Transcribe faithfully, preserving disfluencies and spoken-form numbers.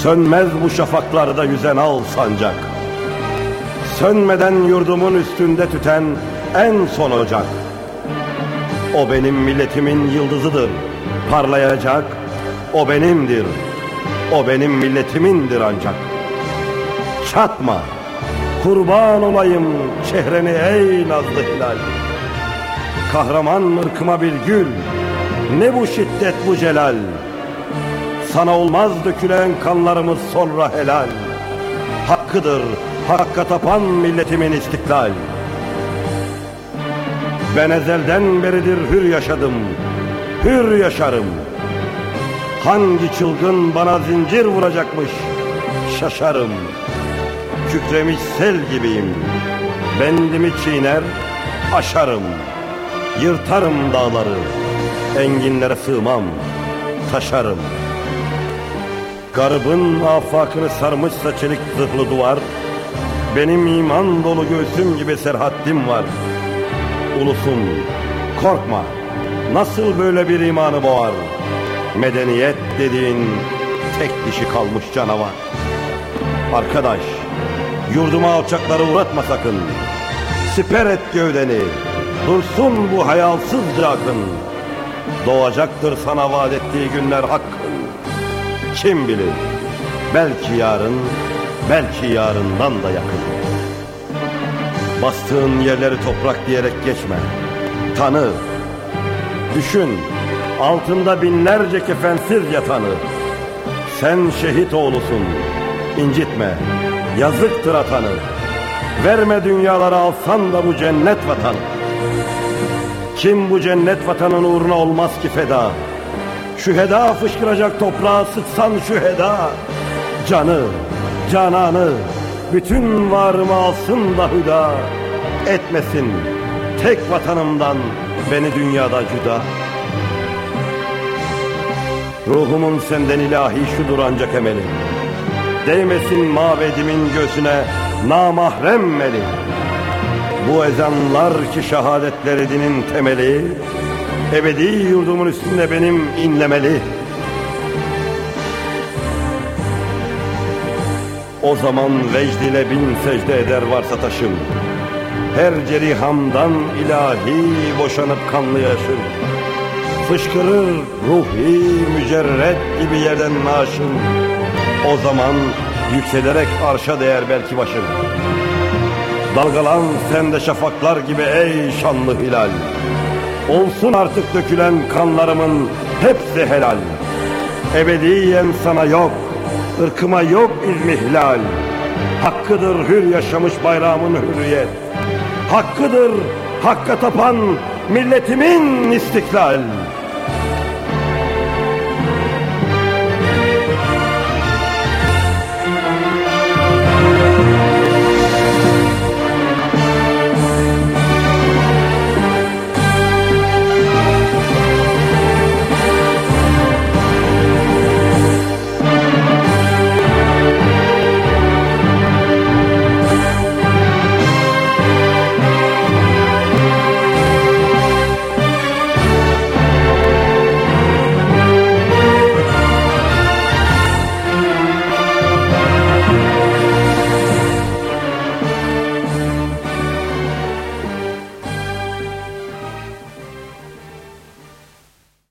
Sönmez bu şafaklarda yüzen al sancak. Sönmeden yurdumun üstünde tüten en son ocak. O benim milletimin yıldızıdır, parlayacak. O benimdir, o benim milletimindir ancak. Çatma, kurban olayım çehreni ey nazlı hilal. Kahraman ırkıma bir gül, ne bu şiddet bu celal. Sana olmaz dökülen kanlarımız sonra helal. Hakkıdır hakka tapan milletimin istiklal. Ben ezelden beridir hür yaşadım, hür yaşarım. Hangi çılgın bana zincir vuracakmış, şaşarım. Kükremiş sel gibiyim, bendimi çiğner, aşarım. Yırtarım dağları, enginlere sığmam, taşarım. Garbın afakını sarmışsa çelik zırhlı duvar, benim iman dolu göğsüm gibi serhattim var. Ulusum, korkma, nasıl böyle bir imanı boğar? Medeniyet dediğin tek dişi kalmış canavar. Arkadaş, yurduma alçakları uğratma sakın. Siper et gövdeni, dursun bu hayalsızca akın. Doğacaktır sana vaat ettiği günler hakkın. Kim bilir, belki yarın, belki yarından da yakın. Bastığın yerleri toprak diyerek geçme, tanı. Düşün, altında binlerce kefensiz yatanı. Sen şehit oğlusun, incitme, yazıktır atanı. Verme dünyalara alsan da bu cennet vatanı. Kim bu cennet vatanın uğruna olmaz ki feda? Şüheda fışkıracak toprağa sıksan şüheda. Canı, cananı, bütün varımı alsın da hüda. Etmesin tek vatanımdan beni dünyada cüda. Ruhumun senden ilahi şudur ancak emeli. Değmesin mabedimin göğsüne namahrem eli. Bu ezanlar ki şehadetleri dinin temeli, ebedi yurdumun üstünde benim inlemeli. O zaman vecd ile bin secde eder varsa taşım. Her cerihamdan ilahi boşanıp kanlı yaşım. Fışkırır ruhi mücerret gibi yerden naşım. O zaman yükselerek arşa değer belki başım. Dalgalan sen de şafaklar gibi ey şanlı hilal. Olsun artık dökülen kanlarımın hepsi helal. Ebediyen sana yok, ırkıma yok izmihlal. Hakkıdır hür yaşamış bayrağımın hürriyet. Hakkıdır hakka tapan milletimin istiklal.